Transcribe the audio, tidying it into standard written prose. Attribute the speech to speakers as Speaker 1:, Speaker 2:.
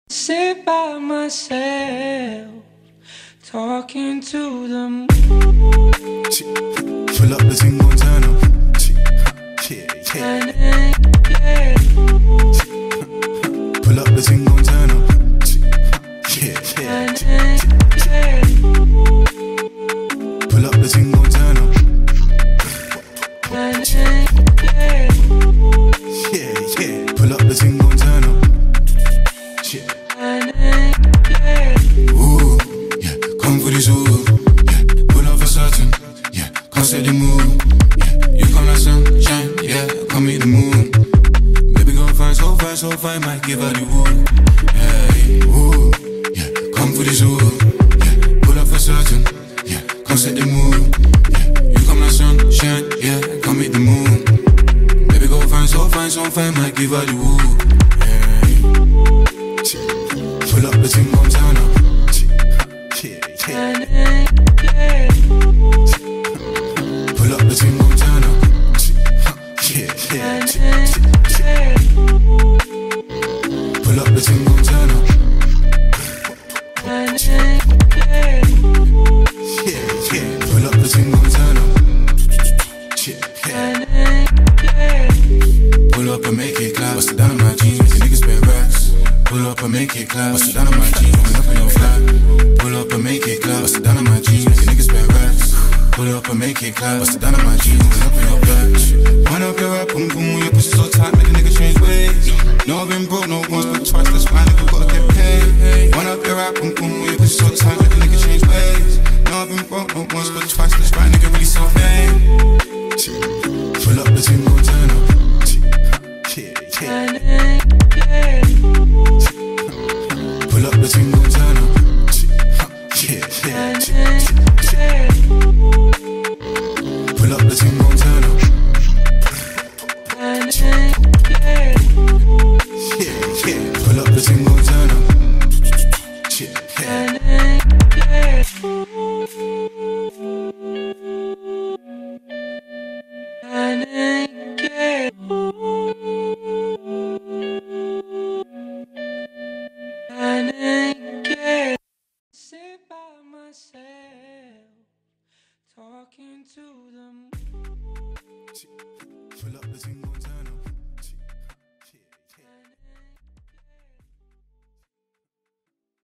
Speaker 1: Sit by myself, talking to the moon.
Speaker 2: Pull up the thing, gon' turn up. Yeah, yeah. Pull up the thing, gon' turn up. Yeah, yeah. Pull up the thing, gon' turn up. Yeah, yeah. Pull up the thing, gon' turn up. Ooh, yeah, come for this ooh. Yeah, pull up for certain. Yeah, can't say the mood. Yeah, you come like sunshine. Yeah, come meet the moon. Baby gon' find so fine, so fine, might give her the wood. Hey, ooh, yeah, come for this ooh. Yeah, pull up for certain. Yeah, can't say the mood. Yeah, you come like sunshine. Yeah, come meet the moon. Baby gon' find so fine, so fine, might give her the wood. Pull up the thing, gon' turn up. Yeah, yeah. Pull up the thing, gon' turn up. Yeah, yeah. Pull up the thing, gon' turn up. Yeah, yeah. Pull up the thing, gon' turn up. Yeah. Pull up and make it clap. Bust it down on my jeans, make the niggas spend racks. Pull up and make it clap. Bust it down on my jeans, coming up in your flat. Pull up and make it clap. Bust it down on my jeans, make the niggas spend racks. Pull up and make it clap. Bust it down on my jeans, coming up in your flat. Wind up your rap, boom boom, your pussy so tight, make a nigga change ways. No, I've been broke, no once but twice, that's why nigga gotta get paid. Wind up your rap, boom boom, your pussy so tight, make a nigga change ways. No, I've been broke, no once but twice, that's why nigga really so fame. Pull up the team, gon' turn up. Yeah. Pull up the thing, gon' turn up. Yeah. Pull up the thing, gon' turn up. Yeah, yeah. Pull up the thing, gon' turn up.
Speaker 1: Sit by myself, talking to the moon.
Speaker 2: Pull up the thing, gon' turn up.